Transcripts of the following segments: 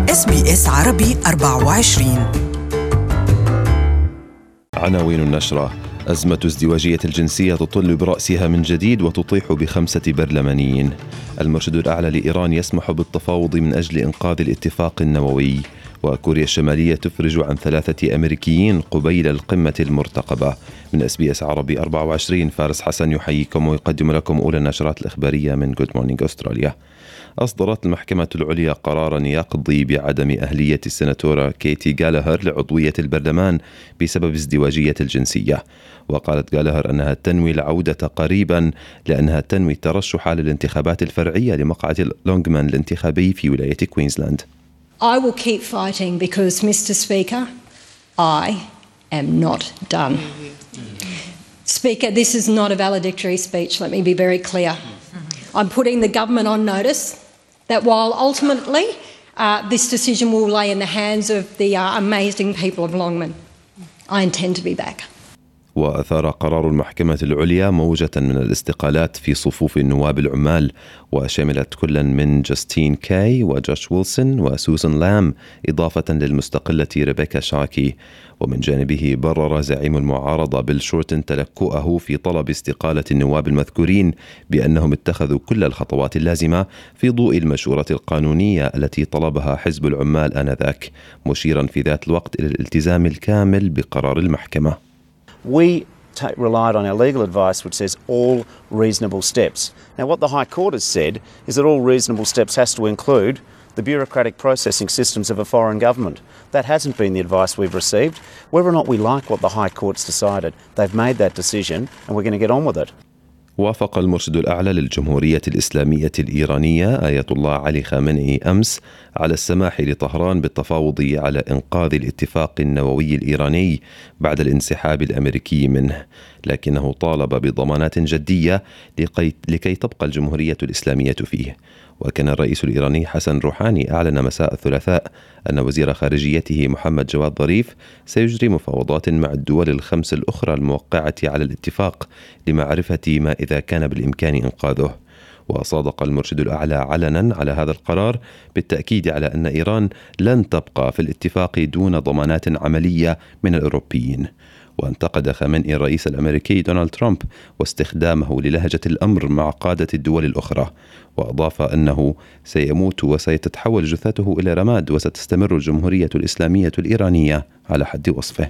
SBS عربي 24. عناوين النشرة: أزمة ازدواجية الجنسية تطل برأسها من جديد وتطيح ب5 برلمانيين. المرشد الأعلى لإيران يسمح بالتفاوض من أجل إنقاذ الاتفاق النووي. وكوريا الشمالية تفرج عن 3 أمريكيين قبيل القمة المرتقبة. من SBS عربي 24، فارس حسن يحييكم ويقدم لكم أولى النشرات الإخبارية من Good Morning أستراليا. أصدرت المحكمة العليا قراراً يقضي بعدم أهلية السناتورة كيتي غالهر لعضوية البرلمان بسبب ازدواجية الجنسية. وقالت غالهر أنها تنوي العودة قريباً لأنها تنوي الترشح للانتخابات الفرعية لمقعد لونغمان الانتخابي في ولاية كوينزلاند. I will keep fighting because, Mr. Speaker, I am not done. Speaker, this is not a valedictory speech. Let me be very clear. I'm putting the government on notice that while ultimately this decision will lay in the hands of the amazing people of Longman, I intend to be back. وأثار قرار المحكمة العليا موجة من الاستقالات في صفوف النواب العمال، وشملت كل من جاستين كاي وجوش ويلسون وسوزان لام، إضافة للمستقلة ريبيكا شاكي. ومن جانبه برر زعيم المعارضة بيل شورتن تلكؤه في طلب استقالة النواب المذكورين بأنهم اتخذوا كل الخطوات اللازمة في ضوء المشورة القانونية التي طلبها حزب العمال آنذاك، مشيرا في ذات الوقت إلى الالتزام الكامل بقرار المحكمة. We relied on our legal advice which says all reasonable steps. Now what the High Court has said is that all reasonable steps has to include the bureaucratic processing systems of a foreign government. That hasn't been the advice we've received. Whether or not we like what the High Court's decided, they've made that decision and we're going to get on with it. وافق المرشد الأعلى للجمهورية الإسلامية الإيرانية آية الله علي خامنئي أمس على السماح لطهران بالتفاوض على إنقاذ الاتفاق النووي الإيراني بعد الانسحاب الأمريكي منه، لكنه طالب بضمانات جدية لكي تبقى الجمهورية الإسلامية فيه. وكان الرئيس الإيراني حسن روحاني أعلن مساء الثلاثاء أن وزير خارجيته محمد جواد ظريف سيجري مفاوضات مع الدول ال5 الأخرى الموقعة على الاتفاق لمعرفة ما إذا كان بالإمكان إنقاذه. وصادق المرشد الأعلى علنا على هذا القرار بالتأكيد على أن إيران لن تبقى في الاتفاق دون ضمانات عملية من الأوروبيين. وانتقد خامنئي الرئيس الأمريكي دونالد ترامب واستخدامه للهجة الأمر مع قادة الدول الأخرى، وأضاف أنه سيموت وستتحول جثته إلى رماد وستستمر الجمهورية الإسلامية الإيرانية على حد وصفه.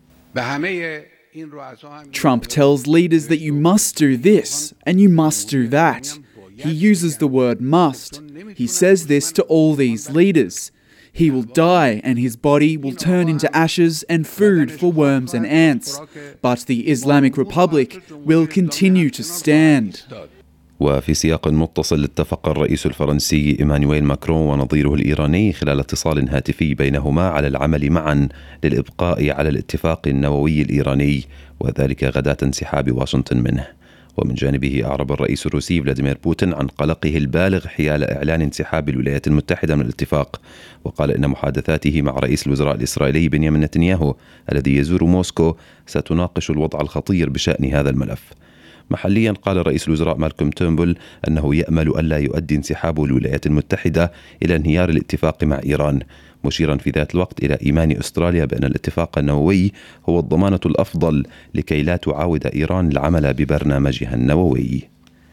Trump tells leaders that you must do this and you must do that. He uses the word must. He says this to all these leaders. He will die and his body will turn into ashes and food for worms and ants. But the Islamic Republic will continue to stand. وفي سياق متصل اتفق الرئيس الفرنسي إيمانويل ماكرون ونظيره الإيراني خلال اتصال هاتفي بينهما على العمل معا للإبقاء على الاتفاق النووي الإيراني، وذلك غداة انسحاب واشنطن منه. ومن جانبه أعرب الرئيس الروسي فلاديمير بوتين عن قلقه البالغ حيال إعلان انسحاب الولايات المتحدة من الاتفاق، وقال إن محادثاته مع رئيس الوزراء الإسرائيلي بنيامين نتنياهو الذي يزور موسكو ستناقش الوضع الخطير بشأن هذا الملف. محليا قال رئيس الوزراء مالكوم تيرنبول أنه يأمل ألا يؤدي انسحاب الولايات المتحدة إلى انهيار الاتفاق مع إيران، مشيرا في ذات الوقت إلى إيمان أستراليا بأن الاتفاق النووي هو الضمانة الأفضل لكي لا تعاود إيران العمل ببرنامجها النووي.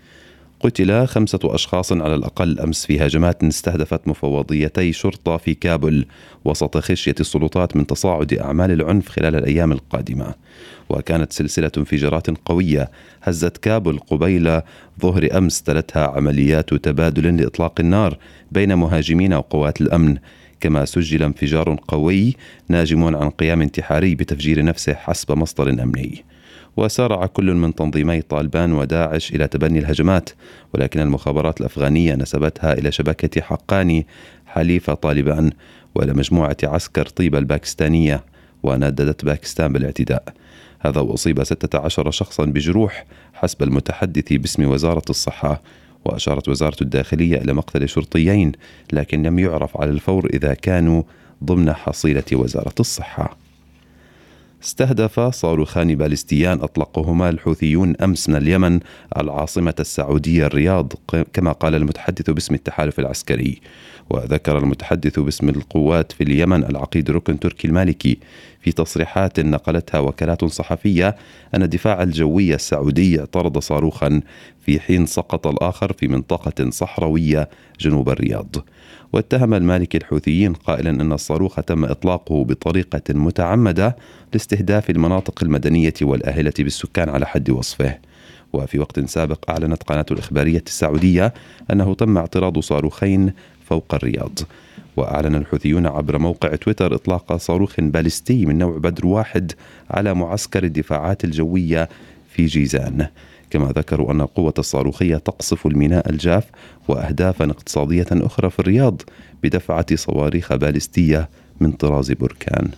قتل 5 أشخاص على الأقل أمس في هجمات استهدفت مفوضيتي شرطة في كابول وسط خشية السلطات من تصاعد أعمال العنف خلال الأيام القادمة. وكانت سلسلة انفجارات قوية هزت كابول قبيل ظهر أمس تلتها عمليات تبادل لإطلاق النار بين مهاجمين وقوات الأمن، كما سجل انفجار قوي ناجم عن قيام انتحاري بتفجير نفسه حسب مصدر أمني. وسارع كل من تنظيمي طالبان وداعش إلى تبني الهجمات، ولكن المخابرات الأفغانية نسبتها إلى شبكة حقاني حليف طالبان وإلى مجموعة عسكر طيبة الباكستانية، ونددت باكستان بالاعتداء. هذا وأصيب 16 شخصا بجروح حسب المتحدث باسم وزارة الصحة. وأشارت وزارة الداخلية إلى مقتل شرطيين، لكن لم يعرف على الفور إذا كانوا ضمن حصيلة وزارة الصحة. استهدف صاروخان باليستيان أطلقهما الحوثيون أمس من اليمن العاصمة السعودية الرياض، كما قال المتحدث باسم التحالف العسكري. وذكر المتحدث باسم القوات في اليمن العقيد ركن تركي المالكي في تصريحات نقلتها وكالات صحفية أن الدفاع الجوي السعودي اعترض صاروخا في حين سقط الآخر في منطقة صحراوية جنوب الرياض. واتهم المالكي الحوثيين قائلا أن الصاروخ تم إطلاقه بطريقة متعمدة لاستهداف المناطق المدنية والآهلة بالسكان على حد وصفه. وفي وقت سابق أعلنت قناة الإخبارية السعودية أنه تم اعتراض صاروخين فوق الرياض. وأعلن الحوثيون عبر موقع تويتر إطلاق صاروخ باليستي من نوع بدر 1 على معسكر الدفاعات الجوية في جيزان. كما ذكروا أن القوة الصاروخية تقصف الميناء الجاف وأهدافا اقتصادية أخرى في الرياض بدفعة صواريخ باليستية من طراز بركان.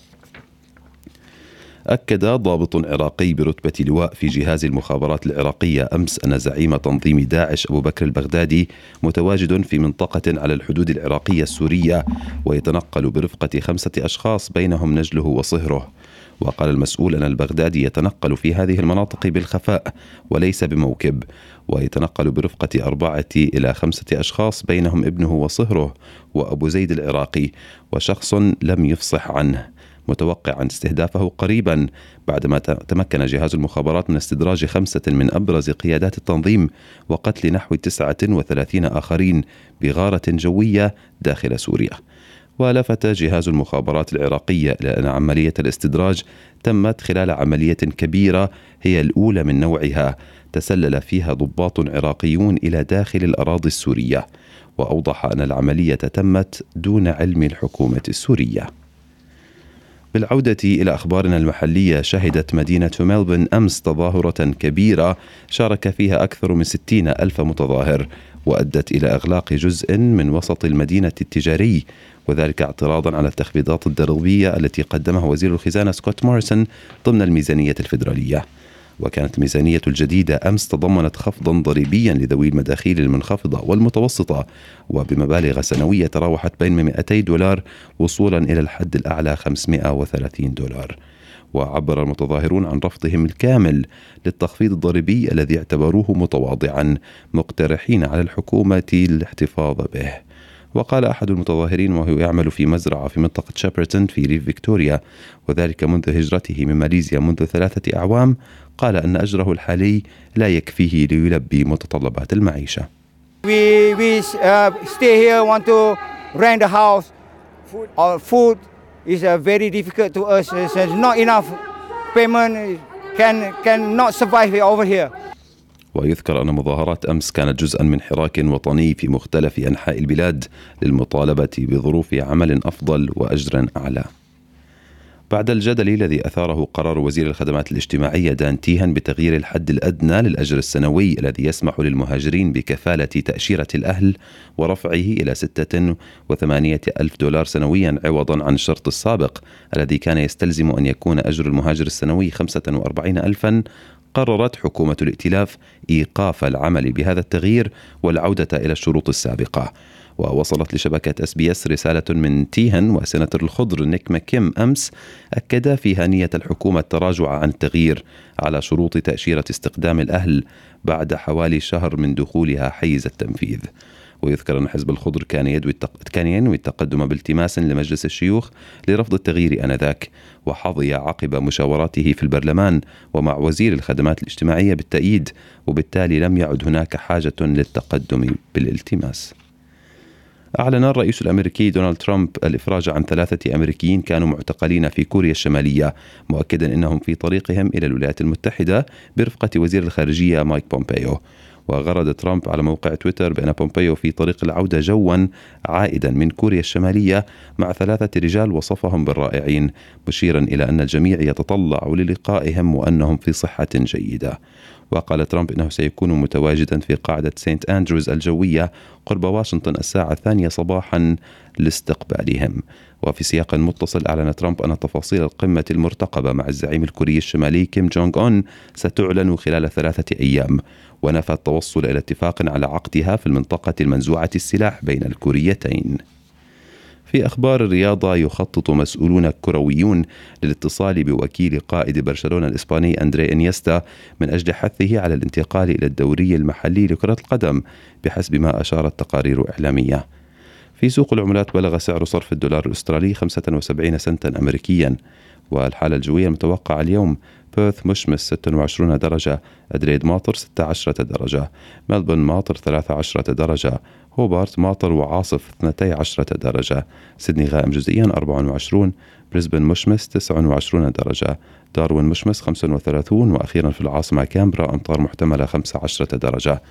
أكد ضابط عراقي برتبة لواء في جهاز المخابرات العراقية أمس أن زعيم تنظيم داعش أبو بكر البغدادي متواجد في منطقة على الحدود العراقية السورية ويتنقل برفقة 5 أشخاص بينهم نجله وصهره. وقال المسؤول أن البغدادي يتنقل في هذه المناطق بالخفاء وليس بموكب، ويتنقل برفقة 4 إلى 5 أشخاص بينهم ابنه وصهره وأبو زيد العراقي وشخص لم يفصح عنه، متوقعا استهدافه قريبا بعدما تمكن جهاز المخابرات من استدراج 5 من أبرز قيادات التنظيم وقتل نحو 39 آخرين بغارة جوية داخل سوريا. ولفت جهاز المخابرات العراقية إلى أن عملية الاستدراج تمت خلال عملية كبيرة هي الأولى من نوعها تسلل فيها ضباط عراقيون إلى داخل الأراضي السورية، وأوضح أن العملية تمت دون علم الحكومة السورية. بالعودة إلى أخبارنا المحلية، شهدت مدينة ملبورن أمس تظاهرة كبيرة شارك فيها أكثر من 60,000 متظاهر، وأدت إلى إغلاق جزء من وسط المدينة التجاري، وذلك اعتراضا على التخفيضات الضريبية التي قدمها وزير الخزانة سكوت موريسون ضمن الميزانية الفيدرالية. وكانت الميزانية الجديدة أمس تضمنت خفضا ضريبيا لذوي المداخيل المنخفضة والمتوسطة وبمبالغ سنوية تراوحت بين $200 وصولا إلى الحد الأعلى $530. وعبر المتظاهرون عن رفضهم الكامل للتخفيض الضريبي الذي اعتبروه متواضعا، مقترحين على الحكومة الاحتفاظ به. وقال أحد المتظاهرين وهو يعمل في مزرعة في منطقة شابرتون في ريف فيكتوريا وذلك منذ هجرته من ماليزيا منذ 3 أعوام، قال أن أجره الحالي لا يكفيه ليلبي متطلبات المعيشة. We stay here, want to rent a house. Our food is very difficult to us. There's not enough payment. Cannot survive over here. ويذكر أن مظاهرات أمس كانت جزءا من حراك وطني في مختلف أنحاء البلاد للمطالبة بظروف عمل أفضل وأجر أعلى. بعد الجدل الذي أثاره قرار وزير الخدمات الاجتماعية دان تيهان بتغيير الحد الأدنى للأجر السنوي الذي يسمح للمهاجرين بكفالة تأشيرة الأهل ورفعه إلى $86,000 سنويا عوضا عن الشرط السابق الذي كان يستلزم أن يكون أجر المهاجر السنوي 45,000، قررت حكومة الائتلاف إيقاف العمل بهذا التغيير والعودة إلى الشروط السابقة. ووصلت لشبكة SBS رسالة من تيهان وسيناتور الخضر نيك ماكيم أمس أكد فيها نية الحكومة التراجع عن التغيير على شروط تأشيرة استقدام الأهل بعد حوالي شهر من دخولها حيز التنفيذ. ويذكر أن حزب الخضر كان ينوي التقدم بالتماس لمجلس الشيوخ لرفض التغيير آنذاك، وحظي عقب مشاوراته في البرلمان ومع وزير الخدمات الاجتماعية بالتأييد، وبالتالي لم يعد هناك حاجة للتقدم بالالتماس. أعلن الرئيس الأمريكي دونالد ترامب الإفراج عن 3 أمريكيين كانوا معتقلين في كوريا الشمالية، مؤكدا أنهم في طريقهم إلى الولايات المتحدة برفقة وزير الخارجية مايك بومبيو. وغرد ترامب على موقع تويتر بأن بومبيو في طريق العودة جوا عائدا من كوريا الشمالية مع 3 رجال وصفهم بالرائعين، مشيرا إلى أن الجميع يتطلع للقائهم وأنهم في صحة جيدة. وقال ترامب إنه سيكون متواجدا في قاعدة سانت أندروز الجوية قرب واشنطن الساعة 2 صباحا لاستقبالهم. وفي سياق متصل أعلن ترامب أن تفاصيل القمة المرتقبة مع الزعيم الكوري الشمالي كيم جونغ أون ستعلن خلال 3 أيام، ونفى التوصل إلى اتفاق على عقدها في المنطقة المنزوعة السلاح بين الكوريتين. في أخبار الرياضة، يخطط مسؤولون كرويون للاتصال بوكيل قائد برشلونة الإسباني أندري إنيستا من أجل حثه على الانتقال إلى الدوري المحلي لكرة القدم بحسب ما أشارت تقارير إعلامية. في سوق العملات بلغ سعر صرف الدولار الأسترالي 75 سنتا أمريكيا. والحالة الجوية المتوقعة اليوم: بيرث مشمس 26 درجة، أدريد ماطر 16 درجة، ملبورن ماطر 13 درجة، هوبارت ماطر وعاصف 12 درجة، سيدني غائم جزئيا 24، بريسبن مشمس 29 درجة، داروين مشمس 35، وأخيرا في العاصمة كامبرا أمطار محتملة 15 درجة.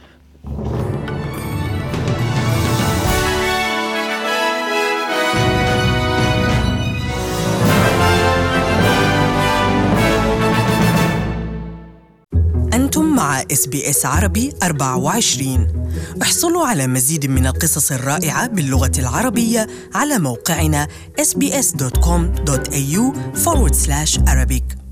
أنتم مع SBS عربي 24. احصلوا على مزيد من القصص الرائعة باللغة العربية على موقعنا sbs.com.au/Arabic.